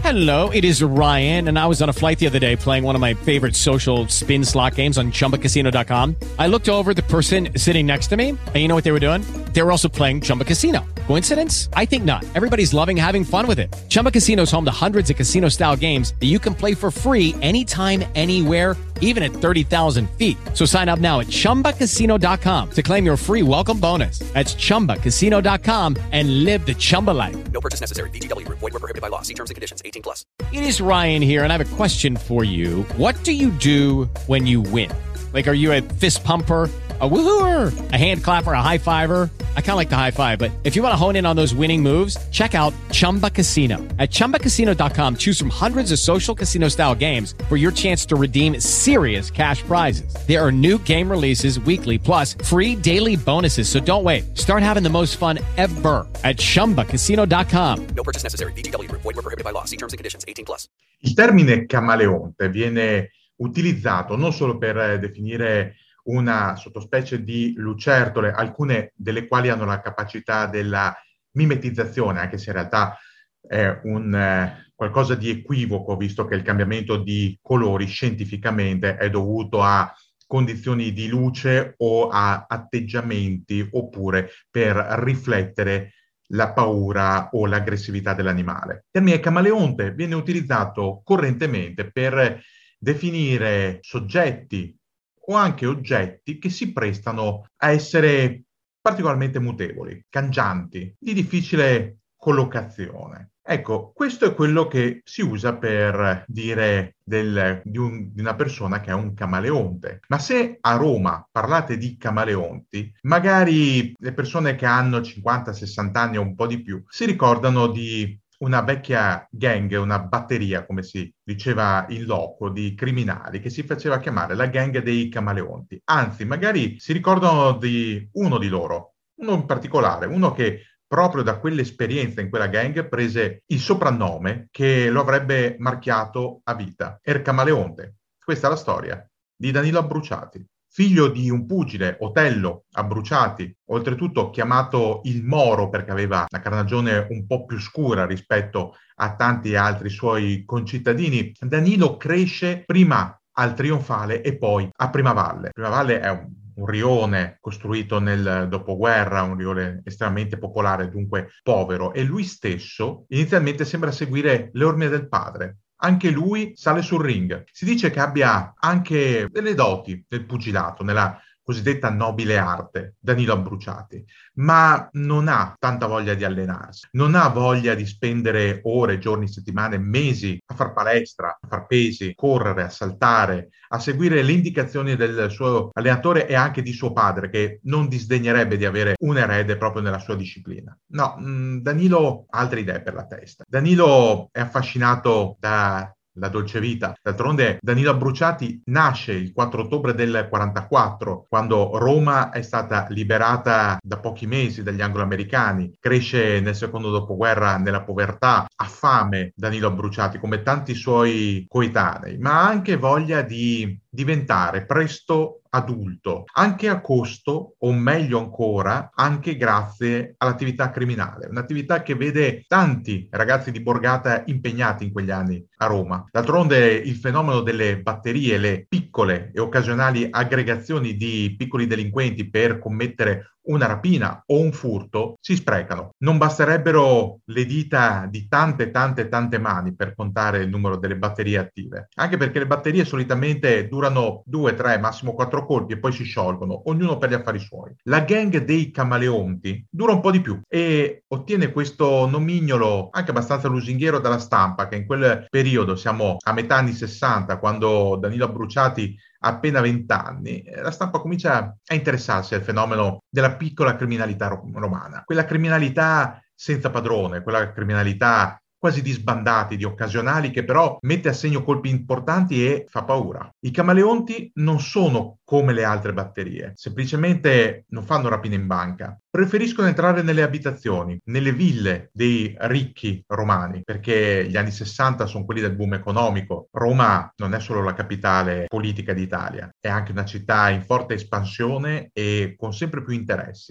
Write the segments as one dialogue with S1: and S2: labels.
S1: Hello, it is Ryan, and I was on a flight the other day playing one of my favorite social spin slot games on ChumbaCasino.com. I looked over at the person sitting next to me, and you know what they were doing? They were also playing Chumba Casino. Coincidence? I think not. Everybody's loving having fun with it. Chumba Casino is home to hundreds of casino-style games that you can play for free anytime, anywhere, even at 30,000 feet. So sign up now at ChumbaCasino.com to claim your free welcome bonus. That's ChumbaCasino.com and live the Chumba life.
S2: No purchase necessary. VGW Group. Void where prohibited by law. See terms and conditions. 18 plus.
S1: It is Ryan here, and I have a question for you. What do you do when you win? Like, are you a fist pumper, a woohooer, a hand clapper, a high fiver? I kind of like the high five, but if you want to hone in on those winning moves, check out Chumba Casino. At ChumbaCasino.com, choose from hundreds of social casino-style games for your chance to redeem serious cash prizes. There are new game releases weekly, plus free daily bonuses, so don't wait. Start having the most fun ever at ChumbaCasino.com.
S2: No purchase necessary. VGW Group. Void where prohibited by law. See terms and conditions. 18 plus.
S3: Il termine camaleonte viene utilizzato non solo per definire una sottospecie di lucertole, alcune delle quali hanno la capacità della mimetizzazione, anche se in realtà è un qualcosa di equivoco, visto che il cambiamento di colori scientificamente è dovuto a condizioni di luce o a atteggiamenti, oppure per riflettere la paura o l'aggressività dell'animale. Il termine camaleonte viene utilizzato correntemente per definire soggetti o anche oggetti che si prestano a essere particolarmente mutevoli, cangianti, di difficile collocazione. Ecco, questo è quello che si usa per dire di una persona che è un camaleonte. Ma se a Roma parlate di camaleonti, magari le persone che hanno 50-60 anni o un po' di più si ricordano di una vecchia gang, una batteria, come si diceva in loco, di criminali che si faceva chiamare la gang dei camaleonti. Anzi, magari si ricordano di uno di loro, uno in particolare, uno che proprio da quell'esperienza in quella gang prese il soprannome che lo avrebbe marchiato a vita. Era Camaleonte. Questa è la storia di Danilo Abbruciati, figlio di un pugile, Otello Abbruciati, oltretutto chiamato il Moro perché aveva una carnagione un po' più scura rispetto a tanti altri suoi concittadini. Danilo cresce prima al Trionfale e poi a Primavalle. Primavalle è un rione costruito nel dopoguerra, un rione estremamente popolare, dunque povero, e lui stesso inizialmente sembra seguire le orme del padre. Anche lui sale sul ring. Si dice che abbia anche delle doti del pugilato, nella cosiddetta nobile arte, Danilo Abbruciati, ma non ha tanta voglia di allenarsi, non ha voglia di spendere ore, giorni, settimane, mesi a far palestra, a far pesi, correre, a saltare, a seguire le indicazioni del suo allenatore e anche di suo padre, che non disdegnerebbe di avere un erede proprio nella sua disciplina. No, Danilo ha altre idee per la testa. Danilo è affascinato da la dolce vita. D'altronde Danilo Abbruciati nasce il 4 ottobre del 44, quando Roma è stata liberata da pochi mesi dagli anglo-americani. Cresce nel secondo dopoguerra nella povertà, ha fame Danilo Abbruciati come tanti suoi coetanei, ma ha anche voglia di diventare presto adulto, anche a costo, o meglio ancora, anche grazie all'attività criminale, un'attività che vede tanti ragazzi di borgata impegnati in quegli anni a Roma. D'altronde il fenomeno delle batterie, le piccole e occasionali aggregazioni di piccoli delinquenti per commettere una rapina o un furto si sprecano. Non basterebbero le dita di tante mani per contare il numero delle batterie attive, anche perché le batterie solitamente durano 2, 3, massimo 4 colpi e poi si sciolgono, ognuno per gli affari suoi. La gang dei camaleonti dura un po' di più e ottiene questo nomignolo anche abbastanza lusinghiero dalla stampa, che in quel periodo, siamo a metà anni 60, quando Danilo Abbruciati ha appena 20 anni, la stampa comincia a interessarsi al fenomeno della piccola criminalità romana, quella criminalità senza padrone, quella criminalità quasi di sbandati, di occasionali, che però mette a segno colpi importanti e fa paura. I camaleonti non sono come le altre batterie, semplicemente non fanno rapine in banca. Preferiscono entrare nelle abitazioni, nelle ville dei ricchi romani, perché gli anni 60 sono quelli del boom economico. Roma non è solo la capitale politica d'Italia, è anche una città in forte espansione e con sempre più interessi.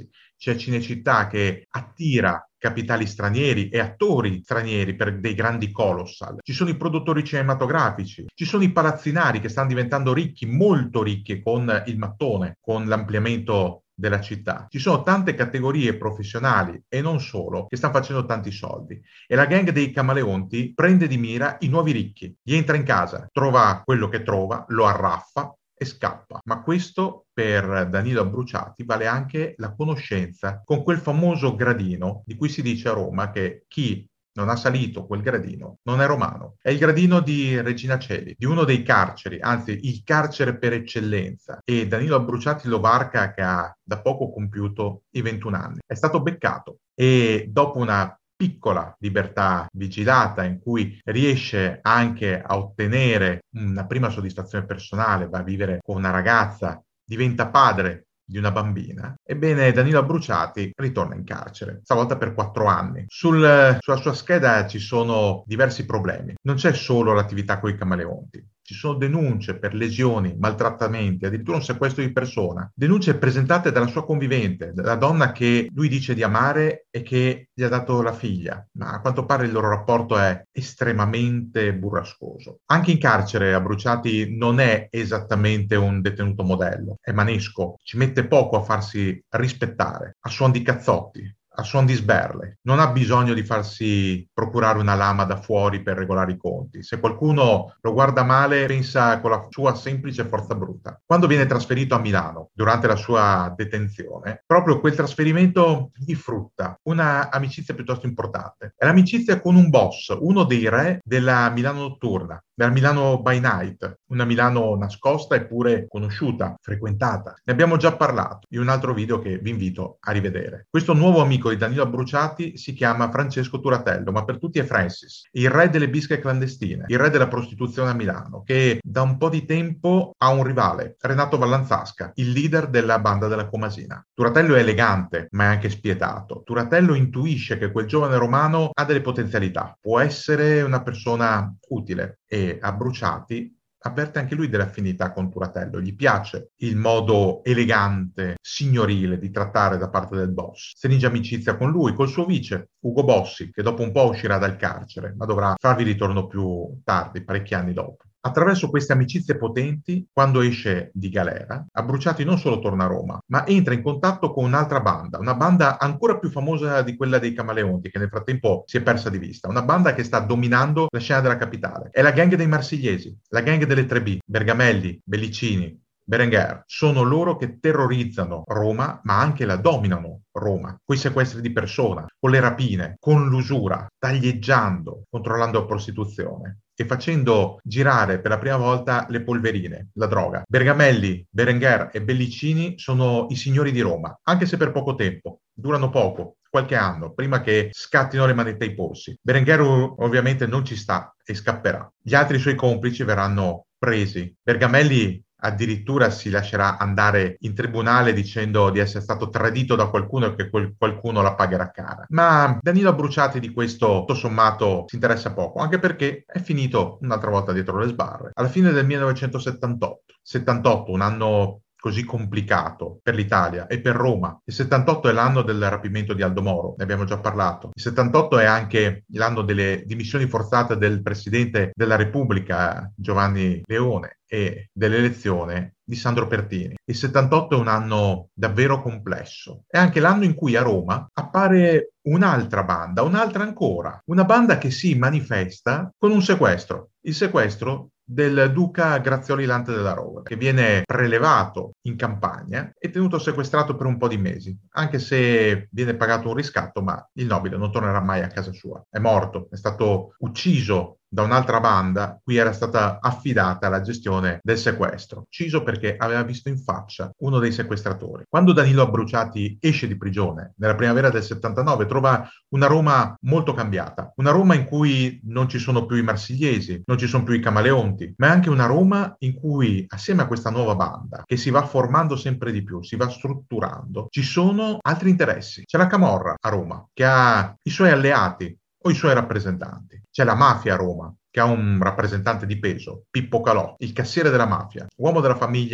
S3: c'è Cinecittà che attira capitali stranieri e attori stranieri per dei grandi colossal, ci sono i produttori cinematografici, ci sono i palazzinari che stanno diventando ricchi, molto ricchi con il mattone, con l'ampliamento della città. Ci sono tante categorie professionali e non solo che stanno facendo tanti soldi e la gang dei camaleonti prende di mira i nuovi ricchi, gli entra in casa, trova quello che trova, lo arraffa e scappa. Ma questo per Danilo Abbruciati vale anche la conoscenza con quel famoso gradino di cui si dice a Roma che chi non ha salito quel gradino non è romano. È il gradino di Regina Coeli, di uno dei carceri, anzi il carcere per eccellenza. E Danilo Abbruciati lo varca che ha da poco compiuto i 21 anni. È stato beccato e dopo una piccola libertà vigilata in cui riesce anche a ottenere una prima soddisfazione personale, va a vivere con una ragazza, diventa padre di una bambina, ebbene Danilo Abbruciati ritorna in carcere, stavolta per 4 anni. Sulla sua scheda ci sono diversi problemi. Non c'è solo l'attività con i camaleonti. Ci sono denunce per lesioni, maltrattamenti, addirittura un sequestro di persona. Denunce presentate dalla sua convivente, la donna che lui dice di amare e che gli ha dato la figlia. Ma a quanto pare il loro rapporto è estremamente burrascoso. Anche in carcere Abbruciati non è esattamente un detenuto modello. È manesco, ci mette poco a farsi rispettare, a suon di cazzotti, a suon di sberle. Non ha bisogno di farsi procurare una lama da fuori per regolare i conti. Se qualcuno lo guarda male, pensa con la sua semplice forza bruta. Quando viene trasferito a Milano, durante la sua detenzione, proprio quel trasferimento gli frutta una amicizia piuttosto importante. È l'amicizia con un boss, uno dei re della Milano notturna, della Milano by Night, una Milano nascosta eppure conosciuta, frequentata. Ne abbiamo già parlato in un altro video che vi invito a rivedere. Questo nuovo amico di Danilo Abbruciati si chiama Francesco Turatello, ma per tutti è Francis, il re delle bische clandestine, il re della prostituzione a Milano, che da un po' di tempo ha un rivale, Renato Vallanzasca, il leader della banda della Comasina. Turatello è elegante, ma è anche spietato. Turatello intuisce che quel giovane romano ha delle potenzialità, può essere una persona utile e Abbruciati avverte anche lui delle affinità con Turatello, gli piace il modo elegante, signorile di trattare da parte del boss. Stringe amicizia con lui, col suo vice, Ugo Bossi, che dopo un po' uscirà dal carcere, ma dovrà farvi ritorno più tardi, parecchi anni dopo. Attraverso queste amicizie potenti, quando esce di galera, Abbruciati non solo torna a Roma, ma entra in contatto con un'altra banda, una banda ancora più famosa di quella dei Camaleonti, che nel frattempo si è persa di vista, una banda che sta dominando la scena della capitale. È la gang dei Marsigliesi, la gang delle 3B, Bergamelli, Bellicini, Berenguer. Sono loro che terrorizzano Roma, ma anche la dominano Roma, con i sequestri di persona, con le rapine, con l'usura, taglieggiando, controllando la prostituzione e facendo girare per la prima volta le polverine, la droga. Bergamelli, Berenguer e Bellicini sono i signori di Roma, anche se per poco tempo, durano poco, qualche anno, prima che scattino le manette ai polsi. Berenguer ovviamente non ci sta e scapperà. Gli altri suoi complici verranno presi. Bergamelli addirittura si lascerà andare in tribunale dicendo di essere stato tradito da qualcuno e che qualcuno la pagherà cara. Ma Danilo Abbruciati di questo, tutto sommato, si interessa poco, anche perché è finito un'altra volta dietro le sbarre. Alla fine del 1978, 78, un anno così complicato per l'Italia e per Roma. Il 78 è l'anno del rapimento di Aldo Moro, ne abbiamo già parlato. Il 78 è anche l'anno delle dimissioni forzate del Presidente della Repubblica, Giovanni Leone, e dell'elezione di Sandro Pertini. Il 78 è un anno davvero complesso. È anche l'anno in cui a Roma appare un'altra banda, un'altra ancora, una banda che si manifesta con un sequestro. Il sequestro del duca Grazioli Lante della Rovere, che viene prelevato in campagna e tenuto sequestrato per un po' di mesi, anche se viene pagato un riscatto, ma il nobile non tornerà mai a casa sua. È morto, è stato ucciso da un'altra banda, cui era stata affidata la gestione del sequestro. Ucciso perché aveva visto in faccia uno dei sequestratori. Quando Danilo Abbruciati esce di prigione, nella primavera del 79, trova una Roma molto cambiata. Una Roma in cui non ci sono più i marsigliesi, non ci sono più i camaleonti, ma è anche una Roma in cui, assieme a questa nuova banda, che si va formando sempre di più, si va strutturando, ci sono altri interessi. C'è la Camorra a Roma, che ha i suoi alleati o i suoi rappresentanti. C'è la mafia a Roma, che ha un rappresentante di peso, Pippo Calò, il cassiere della mafia, uomo della famiglia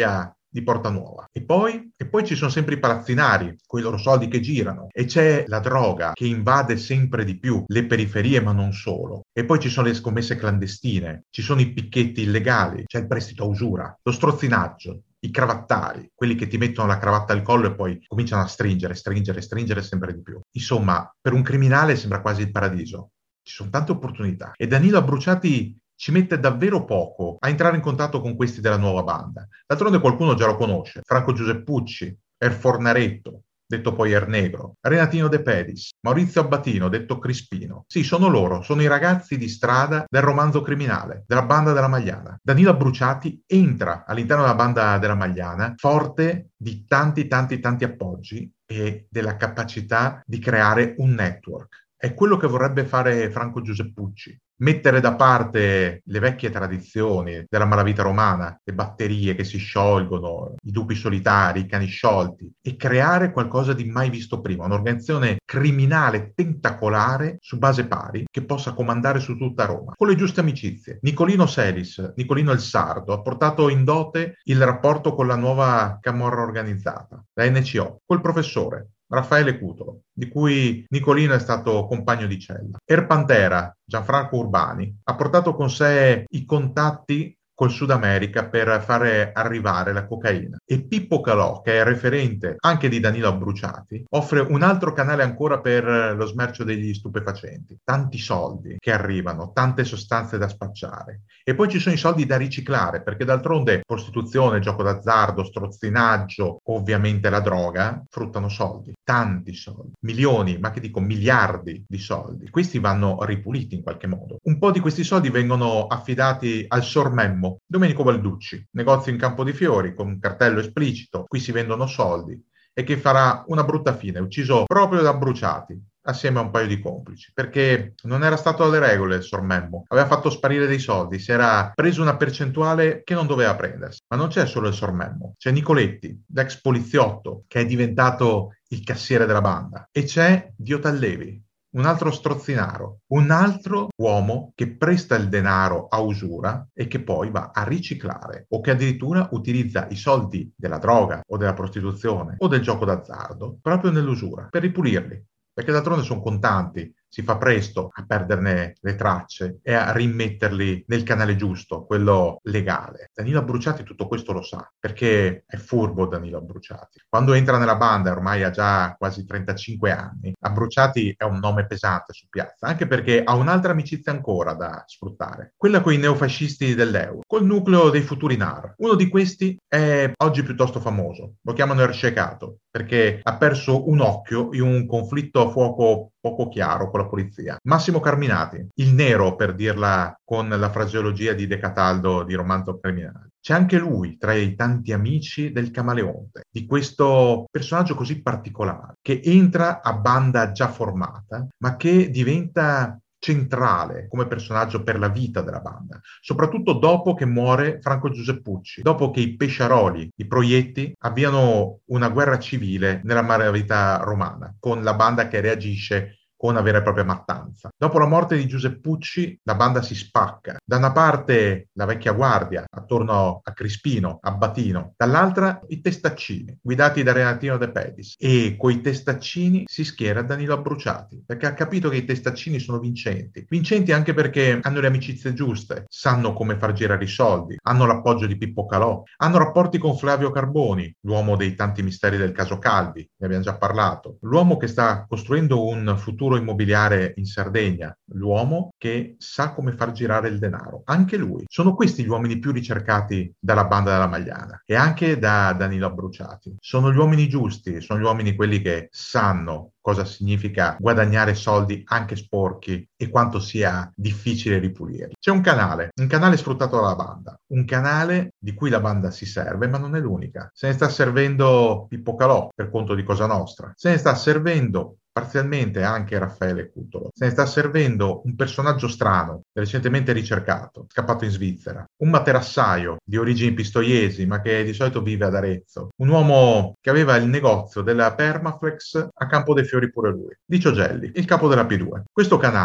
S3: di Porta Nuova. E poi ci sono sempre i palazzinari, con i loro soldi che girano, e c'è la droga che invade sempre di più le periferie, ma non solo. E poi ci sono le scommesse clandestine, ci sono i picchetti illegali, c'è il prestito a usura, lo strozzinaggio, i cravattari, quelli che ti mettono la cravatta al collo e poi cominciano a stringere sempre di più. Insomma, per un criminale sembra quasi il paradiso. Ci sono tante opportunità. E Danilo Abbruciati ci mette davvero poco a entrare in contatto con questi della nuova banda. D'altronde qualcuno già lo conosce. Franco Giuseppucci, Fornaretto, detto poi Negro, Renatino De Pedis, Maurizio Abbatino, detto Crispino. Sì, sono loro, sono i ragazzi di strada del romanzo criminale, della banda della Magliana. Danilo Abbruciati entra all'interno della banda della Magliana forte di tanti appoggi e della capacità di creare un network. È quello che vorrebbe fare Franco Giuseppucci. Mettere da parte le vecchie tradizioni della malavita romana, le batterie che si sciolgono, i lupi solitari, i cani sciolti, e creare qualcosa di mai visto prima, un'organizzazione criminale tentacolare su base pari che possa comandare su tutta Roma, con le giuste amicizie. Nicolino Selis, Nicolino il Sardo, ha portato in dote il rapporto con la nuova camorra organizzata, la NCO, col professore Raffaele Cutolo, di cui Nicolino è stato compagno di cella. Pantera, Gianfranco Urbani, ha portato con sé i contatti col Sud America per fare arrivare la cocaina. E Pippo Calò, che è referente anche di Danilo Abbruciati, offre un altro canale ancora per lo smercio degli stupefacenti. Tanti soldi che arrivano, tante sostanze da spacciare. E poi ci sono i soldi da riciclare, perché d'altronde prostituzione, gioco d'azzardo, strozzinaggio, ovviamente la droga, fruttano soldi, tanti soldi, milioni, ma che dico miliardi di soldi. Questi vanno ripuliti in qualche modo. Un po' di questi soldi vengono affidati al Sormemmo, Domenico Balducci, negozio in Campo di Fiori con un cartello esplicito, qui si vendono soldi, e che farà una brutta fine, ucciso proprio da Bruciati, assieme a un paio di complici, perché non era stato alle regole il Sormemmo, aveva fatto sparire dei soldi, si era preso una percentuale che non doveva prendersi. Ma non c'è solo il Sormemmo, c'è Nicoletti, l'ex poliziotto, che è diventato il cassiere della banda, e c'è Dio Tallevi, un altro strozzinaro, un altro uomo che presta il denaro a usura e che poi va a riciclare, o che addirittura utilizza i soldi della droga o della prostituzione o del gioco d'azzardo proprio nell'usura per ripulirli, perché d'altronde sono contanti. Si fa presto a perderne le tracce e a rimetterli nel canale giusto, quello legale. Danilo Abbruciati tutto questo lo sa, perché è furbo Danilo Abbruciati. Quando entra nella banda, ormai ha già quasi 35 anni, Abbruciati è un nome pesante su piazza, anche perché ha un'altra amicizia ancora da sfruttare, quella con i neofascisti dell'Euro, col nucleo dei futuri NAR. Uno di questi è oggi piuttosto famoso, lo chiamano Ercecato, perché ha perso un occhio in un conflitto a fuoco poco chiaro con la polizia. Massimo Carminati, il nero per dirla con la fraseologia di De Cataldo di Romanzo Criminale. C'è anche lui tra i tanti amici del Camaleonte, di questo personaggio così particolare, che entra a banda già formata, ma che diventa centrale come personaggio per la vita della banda, soprattutto dopo che muore Franco Giuseppucci, dopo che i Pesciaroli, i Proietti, avviano una guerra civile nella malavita romana, con la banda che reagisce con una vera e propria mattanza. Dopo la morte di Giuseppucci, la banda si spacca. Da una parte la vecchia guardia, attorno a Crispino, Abbatino, dall'altra i testaccini, guidati da Renatino De Pedis. E coi testaccini si schiera Danilo Abbruciati, perché ha capito che i testaccini sono vincenti. Vincenti anche perché hanno le amicizie giuste, sanno come far girare i soldi, hanno l'appoggio di Pippo Calò, hanno rapporti con Flavio Carboni, l'uomo dei tanti misteri del caso Calvi, ne abbiamo già parlato, l'uomo che sta costruendo un futuro immobiliare in Sardegna, l'uomo che sa come far girare il denaro, anche lui. Sono questi gli uomini più ricercati dalla banda della Magliana e anche da Danilo Abbruciati. Sono gli uomini giusti, sono gli uomini quelli che sanno cosa significa guadagnare soldi anche sporchi e quanto sia difficile ripulirli. C'è un canale sfruttato dalla banda, un canale di cui la banda si serve, ma non è l'unica. Se ne sta servendo Pippo Calò per conto di Cosa Nostra, se ne sta servendo parzialmente anche Raffaele Cutolo. Se ne sta servendo un personaggio strano, recentemente ricercato, scappato in Svizzera, un materassaio di origini pistoiesi, ma che di solito vive ad Arezzo, un uomo che aveva il negozio della Permaflex a Campo dei Fiori pure lui, Licio Gelli, il capo della P2. Questo canale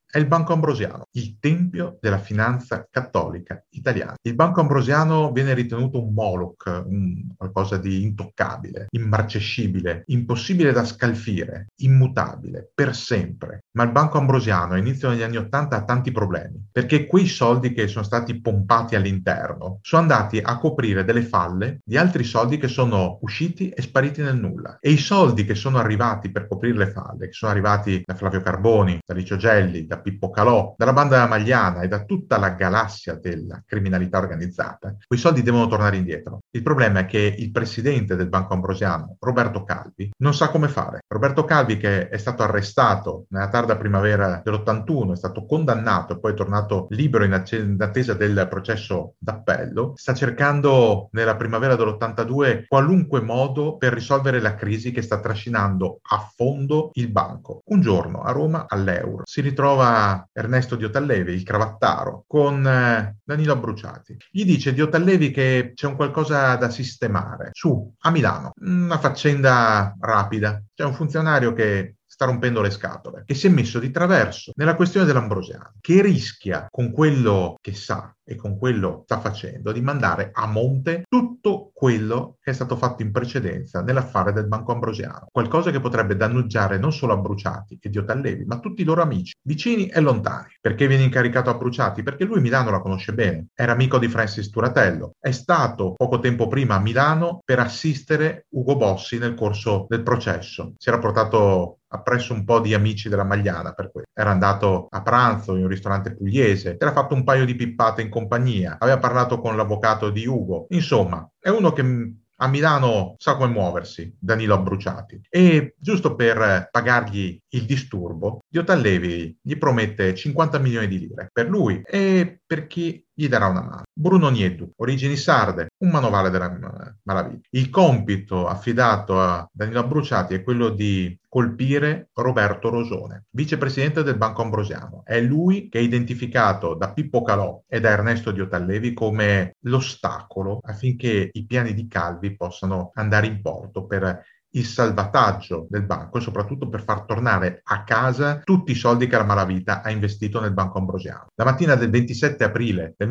S3: è il Banco Ambrosiano, il tempio della finanza cattolica italiana. Il Banco Ambrosiano viene ritenuto un Moloch, qualcosa di intoccabile, immarcescibile, impossibile da scalfire, immutabile, per sempre. Ma il Banco Ambrosiano, all'inizio degli anni '80, ha tanti problemi, perché quei soldi che sono stati pompati all'interno sono andati a coprire delle falle di altri soldi che sono usciti e spariti nel nulla. E i soldi che sono arrivati per coprire le falle, che sono arrivati da Flavio Carboni, da Licio Gelli, da Pippo Calò, dalla banda della Magliana e da tutta la galassia della criminalità organizzata, quei soldi devono tornare indietro. Il problema è che il presidente del Banco Ambrosiano, Roberto Calvi, non sa come fare. Roberto Calvi, che è stato arrestato nella tarda primavera dell'81, è stato condannato e poi è tornato libero in attesa del processo d'appello, sta cercando nella primavera dell'82 qualunque modo per risolvere la crisi che sta trascinando a fondo il banco. Un giorno a Roma, all'Eur, si ritrova Ernesto Diotallevi, il cravattaro, con Danilo Abruciati. Gli dice Diotallevi che c'è un qualcosa da sistemare su, a Milano, una faccenda rapida. C'è un funzionario che sta rompendo le scatole, che si è messo di traverso nella questione dell'Ambrosiano, che rischia con quello che sa e con quello sta facendo di mandare a monte tutto quello che è stato fatto in precedenza nell'affare del Banco Ambrosiano. Qualcosa che potrebbe danneggiare non solo Abruciati e Diotallevi, ma tutti i loro amici, vicini e lontani. Perché viene incaricato Abruciati? Perché lui Milano la conosce bene, era amico di Francis Turatello, è stato poco tempo prima a Milano per assistere Ugo Bossi nel corso del processo. Si era portato appresso un po' di amici della Magliana, per cui era andato a pranzo in un ristorante pugliese, era fatto un paio di pippate in compagnia, aveva parlato con l'avvocato di Ugo, insomma è uno che a Milano sa come muoversi, Danilo Abruciati. E giusto per pagargli il disturbo, Diotallevi gli promette 50 milioni di lire per lui e per chi gli darà una mano. Bruno Nieddu, origini sarde, un manovale della malavita. Il compito affidato a Danilo Abruciati è quello di colpire Roberto Rosone, vicepresidente del Banco Ambrosiano. È lui che è identificato da Pippo Calò e da Ernesto Diotallevi come l'ostacolo affinché i piani di Calvi possano andare in porto per il salvataggio del banco e soprattutto per far tornare a casa tutti i soldi che la malavita ha investito nel Banco Ambrosiano. La mattina del 27 aprile del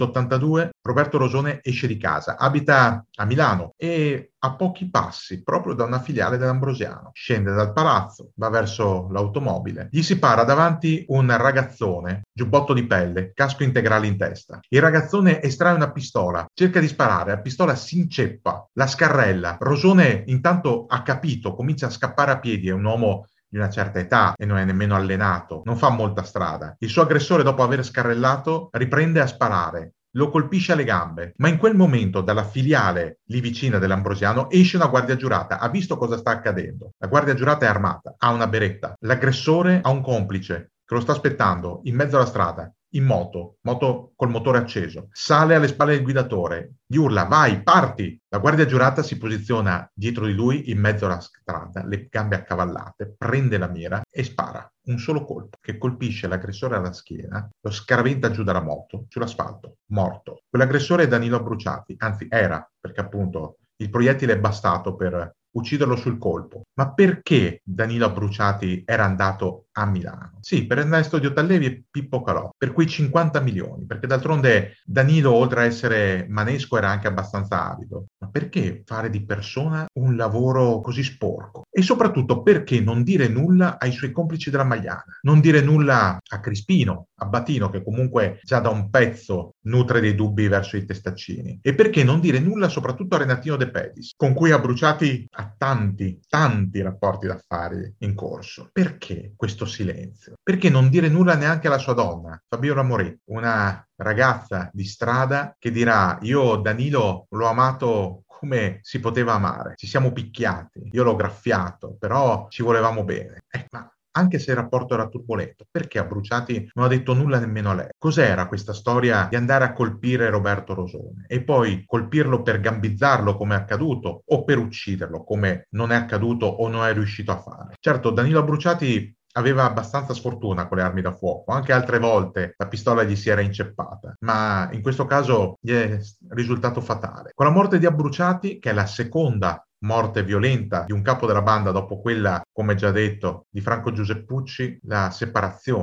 S3: 1982 Roberto Rosone esce di casa, abita a Milano e a pochi passi proprio da una filiale dell'Ambrosiano. Scende dal palazzo, va verso l'automobile, gli si para davanti un ragazzone, giubbotto di pelle, casco integrale in testa. Il ragazzone estrae una pistola, cerca di sparare, la pistola si inceppa, la scarrella. Rosone intanto ha capito, comincia a scappare a piedi, è un uomo di una certa età e non è nemmeno allenato, non fa molta strada. Il suo aggressore, dopo aver scarrellato, riprende a sparare. Lo colpisce alle gambe, ma in quel momento dalla filiale lì vicina dell'Ambrosiano esce una guardia giurata, ha visto cosa sta accadendo. La guardia giurata è armata, ha una beretta. L'aggressore ha un complice che lo sta aspettando in mezzo alla strada, in moto col motore acceso. Sale alle spalle del guidatore, gli urla vai, parti! La guardia giurata si posiziona dietro di lui in mezzo alla strada, le gambe accavallate, prende la mira e spara. Un solo colpo che colpisce l'aggressore alla schiena, lo scaraventa giù dalla moto, sull'asfalto, morto. Quell'aggressore è Danilo Abruciati, anzi era, perché appunto il proiettile è bastato per ucciderlo sul colpo. Ma perché Danilo Abruciati era andato a Milano? Sì, per Ernesto Diotallevi e Pippo Calò, per quei 50 milioni, perché d'altronde Danilo, oltre a essere manesco, era anche abbastanza avido. Ma perché fare di persona un lavoro così sporco? E soprattutto perché non dire nulla ai suoi complici della Magliana? Non dire nulla a Crispino, a Batino, che comunque già da un pezzo nutre dei dubbi verso i testaccini? E perché non dire nulla soprattutto a Renatino De Pedis, con cui Abruciati ha tanti rapporti d'affari in corso? Perché questo silenzio? Perché non dire nulla neanche alla sua donna, Fabiola Moretti, una ragazza di strada che dirà io Danilo l'ho amato come si poteva amare, ci siamo picchiati, io l'ho graffiato, però ci volevamo bene. Ma anche se il rapporto era turbolento, perché Abruciati non ha detto nulla nemmeno a lei? Cos'era questa storia di andare a colpire Roberto Rosone e poi colpirlo per gambizzarlo come è accaduto o per ucciderlo come non è accaduto o non è riuscito a fare? Certo, Danilo Abruciati aveva abbastanza sfortuna con le armi da fuoco, anche altre volte la pistola gli si era inceppata, ma in questo caso gli è risultato fatale. Con la morte di Abruciati, che è la seconda morte violenta di un capo della banda dopo quella, come già detto, di Franco Giuseppucci, la separazione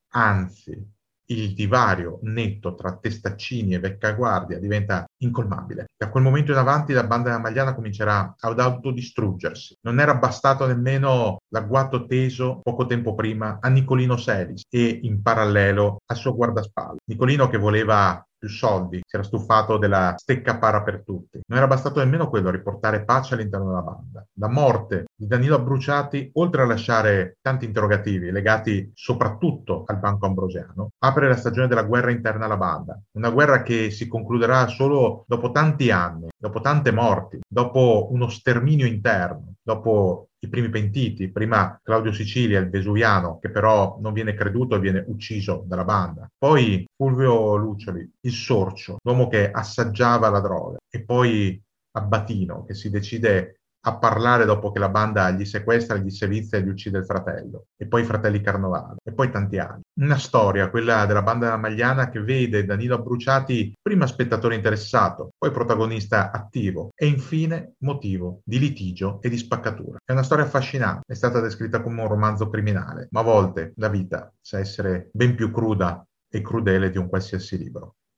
S3: Anzi, il divario netto tra Testaccini e Veccaguardia diventa incolmabile. Da quel momento in avanti la banda della Magliana comincerà ad autodistruggersi. Non era bastato nemmeno l'agguato teso poco tempo prima a Nicolino Selis e in parallelo al suo guardaspalle. Nicolino che voleva più soldi, si era stufato della stecca para per tutti. Non era bastato nemmeno quello a riportare pace all'interno della banda. La morte di Danilo Abbruciati, oltre a lasciare tanti interrogativi legati soprattutto al Banco Ambrosiano, apre la stagione della guerra interna alla banda. Una guerra che si concluderà solo dopo tanti anni, dopo tante morti, dopo uno sterminio interno, dopo i primi pentiti, prima Claudio Sicilia, il vesuviano, che però non viene creduto e viene ucciso dalla banda. Poi Fulvio Luccioli, il sorcio, l'uomo che assaggiava la droga. E poi Abbatino, che si decide a parlare dopo che la banda gli sequestra, gli sevizia e gli uccide il fratello. E poi i fratelli Carnovale. E poi tanti altri. Una storia, quella della banda della Magliana, che vede Danilo Abbruciati prima spettatore interessato, poi protagonista attivo e infine motivo di litigio e di spaccatura. È una storia affascinante, è stata descritta come un romanzo criminale, ma a volte la vita sa essere ben più cruda e crudele di un qualsiasi libro.